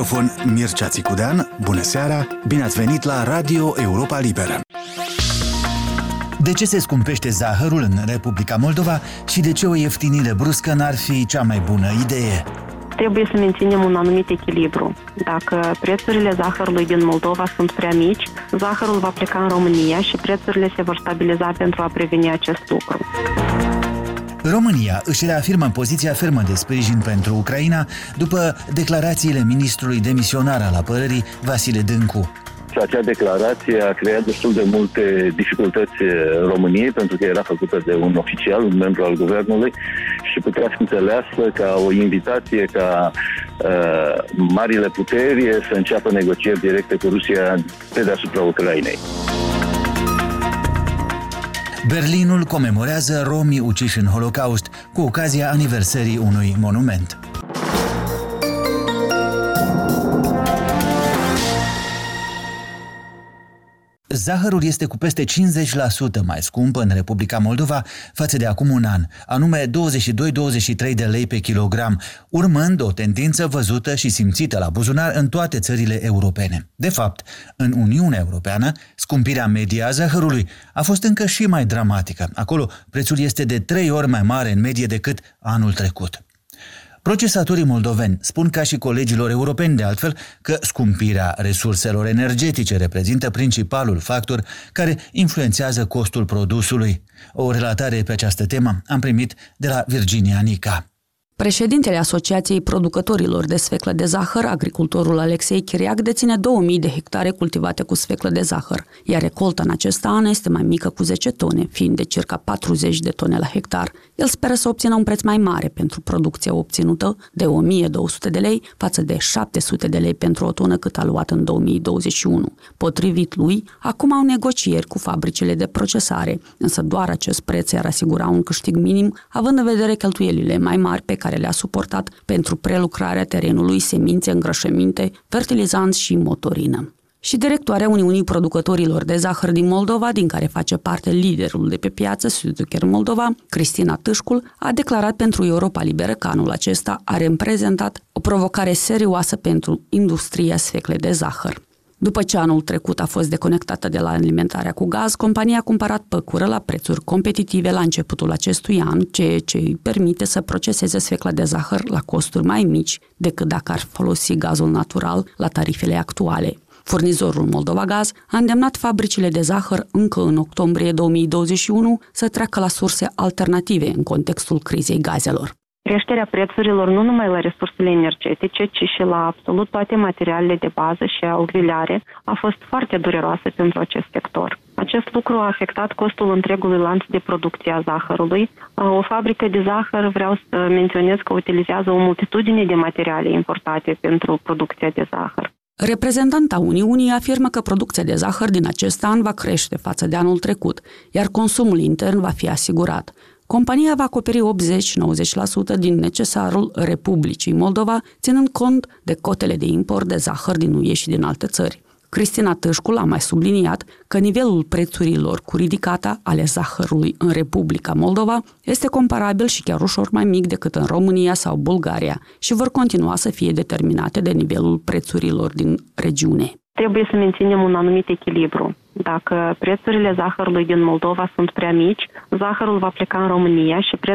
microfon Mircea Țicudean. Bună seara, bine ați venit la Radio Europa Liberă. De ce se scumpește zahărul în Republica Moldova și de ce o ieftinire bruscă n-ar fi cea mai bună idee? Trebuie să menținem un anumit echilibru. Dacă prețurile zahărului din Moldova sunt prea mici, zahărul va pleca în România și prețurile se vor stabiliza pentru a preveni acest lucru. România își reafirmă poziția fermă de sprijin pentru Ucraina după declarațiile ministrului demisionar al apărării, Vasile Dâncu. Acea declarație a creat destul de multe dificultăți în României, pentru că era făcută de un oficial, un membru al guvernului, și putea fi înțeleasă ca o invitație ca marile puteri să înceapă negocieri directe cu Rusia pe deasupra Ucrainei. Berlinul comemorează romii uciși în Holocaust cu ocazia aniversării unui monument. Zahărul este cu peste 50% mai scump în Republica Moldova față de acum un an, anume 22-23 de lei pe kilogram, urmând o tendință văzută și simțită la buzunar în toate țările europene. De fapt, în Uniunea Europeană, scumpirea medie a zahărului a fost încă și mai dramatică. Acolo, prețul este de 3 ori mai mare în medie decât anul trecut. Procesatorii moldoveni spun, ca și colegilor europeni de altfel, că scumpirea resurselor energetice reprezintă principalul factor care influențează costul produsului. O relatare pe această temă am primit de la Virginia Nica. Președintele Asociației Producătorilor de Sfeclă de Zahăr, agricultorul Alexei Chiriac, deține 2000 de hectare cultivate cu sfeclă de zahăr, iar recolta în acest an este mai mică cu 10 tone, fiind de circa 40 de tone la hectar. El speră să obțină un preț mai mare pentru producția obținută de 1200 de lei față de 700 de lei pentru o tonă cât a luat în 2021. Potrivit lui, acum au negocieri cu fabricile de procesare, însă doar acest preț ar asigura un câștig minim, având în vedere cheltuielile mai mari pe care le-a suportat pentru prelucrarea terenului, semințe, îngrășăminte, fertilizanți și motorină. Și directoarea Uniunii Producătorilor de Zahăr din Moldova, din care face parte liderul de pe piață, Südzucker Moldova, Cristina Tâșcul, a declarat pentru Europa Liberă că anul acesta a reprezentat o provocare serioasă pentru industria sfeclei de zahăr. După ce anul trecut a fost deconectată de la alimentarea cu gaz, compania a cumpărat păcură la prețuri competitive la începutul acestui an, ceea ce îi permite să proceseze sfecla de zahăr la costuri mai mici decât dacă ar folosi gazul natural la tarifele actuale. Furnizorul Moldova Gaz a îndemnat fabricile de zahăr încă în octombrie 2021 să treacă la surse alternative în contextul crizei gazelor. Creșterea prețurilor nu numai la resursele energetice, ci și la absolut toate materialele de bază și auxiliare a fost foarte dureroasă pentru acest sector. Acest lucru a afectat costul întregului lanț de producție a zahărului. O fabrică de zahăr, vreau să menționez că utilizează o multitudine de materiale importate pentru producția de zahăr. Reprezentanta Uniunii afirmă că producția de zahăr din acest an va crește față de anul trecut, iar consumul intern va fi asigurat. Compania va acoperi 80-90% din necesarul Republicii Moldova, ținând cont de cotele de import de zahăr din UE și din alte țări. Cristina Tâșcul a mai subliniat că nivelul prețurilor cu ridicata ale zahărului în Republica Moldova este comparabil și chiar ușor mai mic decât în România sau Bulgaria și vor continua să fie determinate de nivelul prețurilor din regiune. Trebuie să menținem un anumit echilibru. Dacă prețurile zahărului din Moldova sunt prea mici, zahărul va pleca în România și